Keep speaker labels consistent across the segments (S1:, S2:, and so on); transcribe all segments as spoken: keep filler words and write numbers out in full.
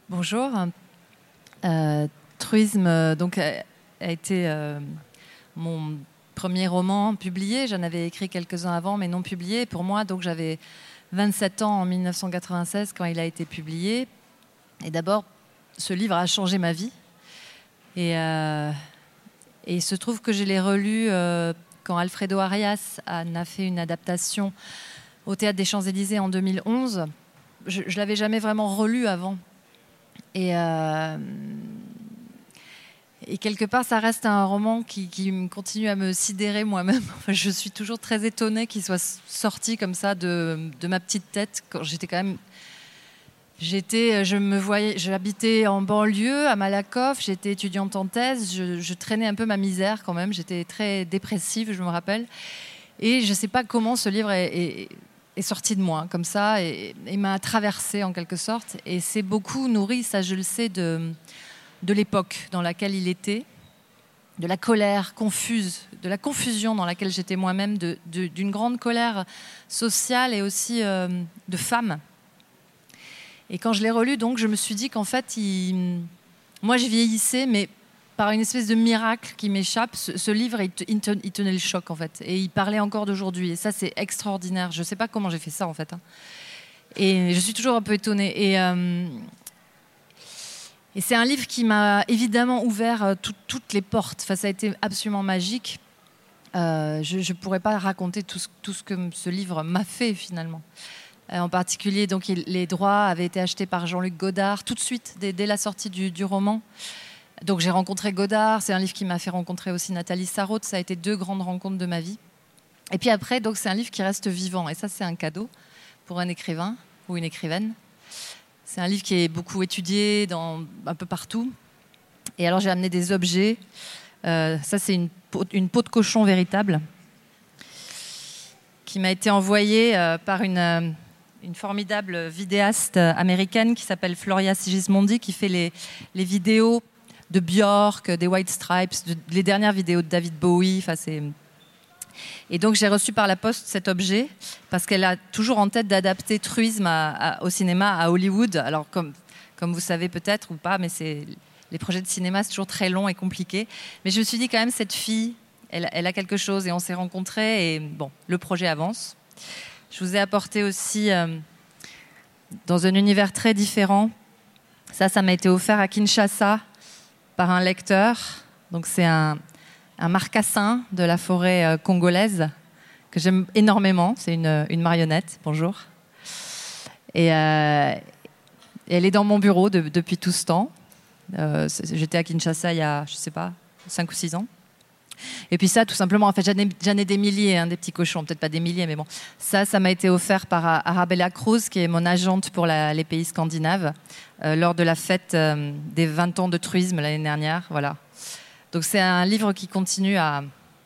S1: Bonjour. Euh, Truisme donc, a, a été euh, mon premier roman publié. J'en avais écrit quelques-uns avant, mais non publié. Pour moi, donc, j'avais vingt-sept ans en mille neuf cent quatre-vingt-seize quand il a été publié. Et d'abord, ce livre a changé ma vie. Et, euh, et il se trouve que je l'ai relu euh, quand Alfredo Arias en a fait une adaptation au Théâtre des Champs-Élysées en deux mille onze. Je ne l'avais jamais vraiment relu avant. Et, euh, et quelque part, ça reste un roman qui, qui continue à me sidérer moi-même. Enfin, je suis toujours très étonnée qu'il soit sorti comme ça de, de ma petite tête. Quand j'étais quand même, j'étais, je me voyais, j'habitais en banlieue à Malakoff. J'étais étudiante en thèse. Je, je traînais un peu ma misère quand même. J'étais très dépressive, je me rappelle. Et je ne sais pas comment ce livre est, est est sorti de moi, comme ça, et, et m'a traversé en quelque sorte. Et c'est beaucoup nourri, ça je le sais, de, de l'époque dans laquelle il était, de la colère confuse, de la confusion dans laquelle j'étais moi-même, de, de, d'une grande colère sociale et aussi euh, de femme. Et quand je l'ai relu, donc, je me suis dit qu'en fait, il... moi je vieillissais, mais par une espèce de miracle qui m'échappe, ce, ce livre, il, te, il tenait le choc, en fait. Et il parlait encore d'aujourd'hui. Et ça, c'est extraordinaire. Je ne sais pas comment j'ai fait ça, en fait. Hein. Et je suis toujours un peu étonnée. Et, euh, et c'est un livre qui m'a évidemment ouvert euh, tout, toutes les portes. Enfin, ça a été absolument magique. Euh, je ne pourrais pas raconter tout ce, tout ce que ce livre m'a fait, finalement. Euh, en particulier, donc, il, les droits avaient été achetés par Jean-Luc Godard tout de suite, dès, dès la sortie du, du roman. Donc j'ai rencontré Godard, c'est un livre qui m'a fait rencontrer aussi Nathalie Sarraute, ça a été deux grandes rencontres de ma vie. Et puis après, donc, c'est un livre qui reste vivant, et ça c'est un cadeau pour un écrivain ou une écrivaine. C'est un livre qui est beaucoup étudié dans, un peu partout. Et alors j'ai amené des objets, euh, ça c'est une peau, une peau de cochon véritable, qui m'a été envoyée euh, par une... Euh, une formidable vidéaste américaine qui s'appelle Floria Sigismondi, qui fait les, les vidéos de Björk, des White Stripes, de, les dernières vidéos de David Bowie. C'est... Et donc j'ai reçu par la poste cet objet parce qu'elle a toujours en tête d'adapter Truisme à, à, au cinéma à Hollywood. Alors comme, comme vous savez peut-être ou pas, mais c'est, les projets de cinéma c'est toujours très long et compliqué. Mais je me suis dit quand même, cette fille, elle, elle a quelque chose, et on s'est rencontrés et bon, le projet avance. Je vous ai apporté aussi, euh, dans un univers très différent, ça, ça m'a été offert à Kinshasa par un lecteur. Donc c'est un, un marcassin de la forêt euh, congolaise que j'aime énormément. C'est une, une marionnette. Bonjour. Et, euh, et elle est dans mon bureau de, depuis tout ce temps. Euh, j'étais à Kinshasa il y a, je ne sais pas, cinq ou six ans. Et puis ça, tout simplement, en fait, j'en ai, j'en ai des milliers, hein, des petits cochons, peut-être pas des milliers, mais bon. Ça, ça m'a été offert par Arabella Cruz, qui est mon agente pour la, les pays scandinaves, euh, lors de la fête euh, des vingt ans de Truisme l'année dernière. Voilà. Donc c'est un livre qui continue à,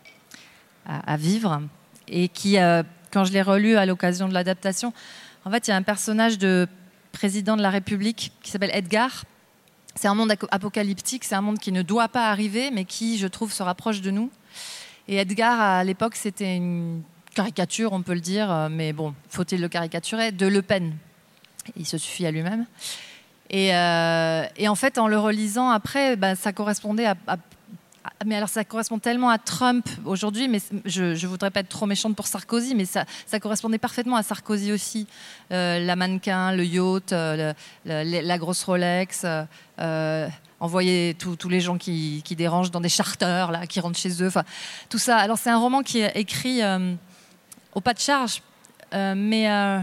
S1: à, à vivre et qui, euh, quand je l'ai relu à l'occasion de l'adaptation, en fait, il y a un personnage de président de la République qui s'appelle Edgar. C'est un monde apocalyptique, c'est un monde qui ne doit pas arriver, mais qui, je trouve, se rapproche de nous. Et Edgar, à l'époque, c'était une caricature, on peut le dire, mais bon, faut-il le caricaturer, de Le Pen. Il se suffit à lui-même. Et, euh, et en fait, en le relisant après, ben, ça correspondait à, à, à... Mais alors, ça correspond tellement à Trump aujourd'hui, mais je ne voudrais pas être trop méchante pour Sarkozy, mais ça, ça correspondait parfaitement à Sarkozy aussi. Euh, la mannequin, le yacht, euh, le, le, la grosse Rolex... Euh, Euh, envoyer tous les gens qui, qui dérangent dans des charters, là, qui rentrent chez eux, enfin, tout ça. Alors, c'est un roman qui est écrit euh, au pas de charge, euh, mais euh,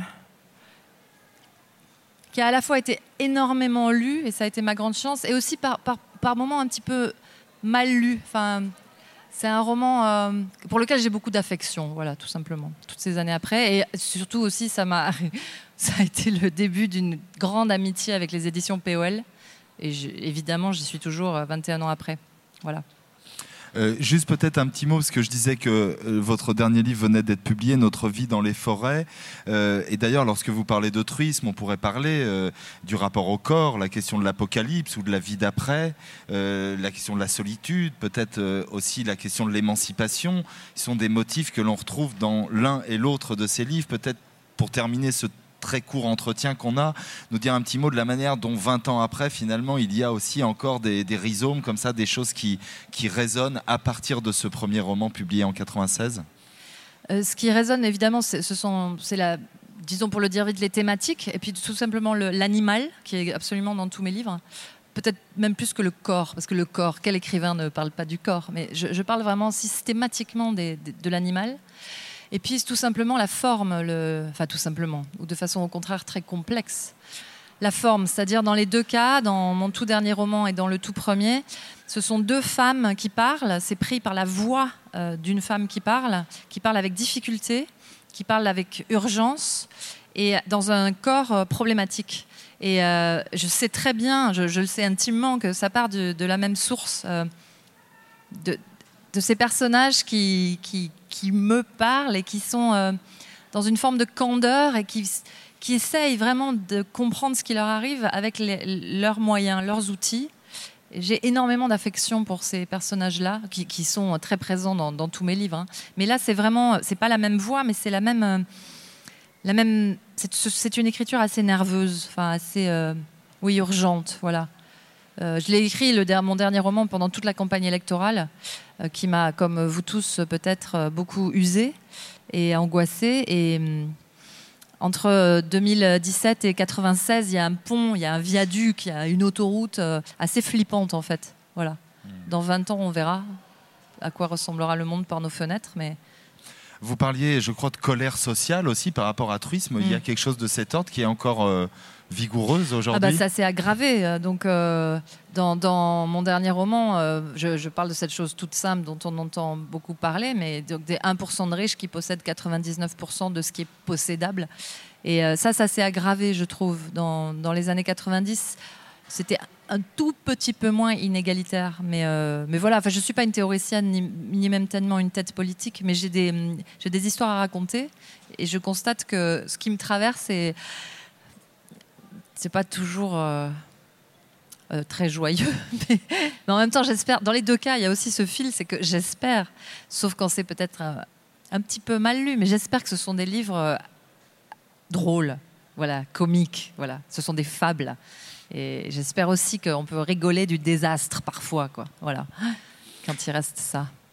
S1: qui a à la fois été énormément lu, et ça a été ma grande chance, et aussi par, par, par moments un petit peu mal lu. Enfin, c'est un roman euh, pour lequel j'ai beaucoup d'affection, voilà, tout simplement, toutes ces années après. Et surtout aussi, ça, m'a, ça a été le début d'une grande amitié avec les éditions P O L. Et je, évidemment, j'y suis toujours vingt et un ans après. Voilà.
S2: Euh, juste peut-être un petit mot, parce que je disais que euh, votre dernier livre venait d'être publié, Notre vie dans les forêts. Euh, et d'ailleurs, lorsque vous parlez de truisme, on pourrait parler euh, du rapport au corps, la question de l'apocalypse ou de la vie d'après, euh, la question de la solitude, peut-être euh, aussi la question de l'émancipation. Ce sont des motifs que l'on retrouve dans l'un et l'autre de ces livres. Peut-être pour terminer ce très court entretien qu'on a, nous dire un petit mot de la manière dont vingt ans après, finalement, il y a aussi encore des, des rhizomes comme ça, des choses qui, qui résonnent à partir de ce premier roman publié en quatre-vingt-seize.
S1: Euh, ce qui résonne, évidemment, c'est, ce sont, c'est la, disons pour le dire vite, les thématiques, et puis tout simplement le, l'animal, qui est absolument dans tous mes livres. Peut-être même plus que le corps, parce que le corps, quel écrivain ne parle pas du corps? Mais je, je parle vraiment systématiquement des, des, de l'animal. Et puis tout simplement la forme, le, enfin tout simplement, ou de façon au contraire très complexe. La forme, c'est-à-dire dans les deux cas, dans mon tout dernier roman et dans le tout premier, ce sont deux femmes qui parlent, c'est pris par la voix euh, d'une femme qui parle, qui parle avec difficulté, qui parle avec urgence, et dans un corps euh, problématique. Et euh, je sais très bien, je, je le sais intimement, que ça part de, de la même source, euh, de, de ces personnages qui, qui, qui me parlent et qui sont euh, dans une forme de candeur et qui, qui essayent vraiment de comprendre ce qui leur arrive avec les, leurs moyens, leurs outils. Et j'ai énormément d'affection pour ces personnages-là, qui, qui sont très présents dans, dans tous mes livres. Hein. Mais là, c'est vraiment, c'est pas la même voix, mais c'est la même... Euh, La même, c'est, c'est une écriture assez nerveuse, enfin assez, euh, oui, urgente, voilà. Euh, je l'ai écrit le, mon dernier roman pendant toute la campagne électorale, euh, qui m'a, comme vous tous peut-être, beaucoup usée et angoissée. Et euh, entre deux mille dix-sept et quatre-vingt-seize, il y a un pont, il y a un viaduc, il y a une autoroute euh, assez flippante en fait. Voilà. Dans vingt ans, on verra à quoi ressemblera le monde par nos fenêtres, mais.
S2: Vous parliez, je crois, de colère sociale aussi par rapport à Truisme. Mmh. Il y a quelque chose de cet ordre qui est encore euh, vigoureuse aujourd'hui.
S1: Ah bah ça s'est aggravé. Donc, euh, dans, dans mon dernier roman, euh, je, je parle de cette chose toute simple dont on entend beaucoup parler, mais donc des un pour cent de riches qui possèdent quatre-vingt-dix-neuf pour cent de ce qui est possédable. Et euh, ça, ça s'est aggravé, je trouve. Dans, dans les années quatre-vingt-dix, c'était un tout petit peu moins inégalitaire. Mais, euh, mais voilà, enfin, je ne suis pas une théoricienne, ni, ni même tellement une tête politique, mais j'ai des, j'ai des histoires à raconter. Et je constate que ce qui me traverse, c'est, c'est pas toujours euh, euh, très joyeux. Mais, mais en même temps, j'espère... Dans les deux cas, il y a aussi ce fil, c'est que j'espère, sauf quand c'est peut-être un, un petit peu mal lu, mais j'espère que ce sont des livres euh, drôles, voilà, comiques. Voilà. Ce sont des fables. Et j'espère aussi qu'on peut rigoler du désastre parfois, quoi. Voilà, quand il reste ça.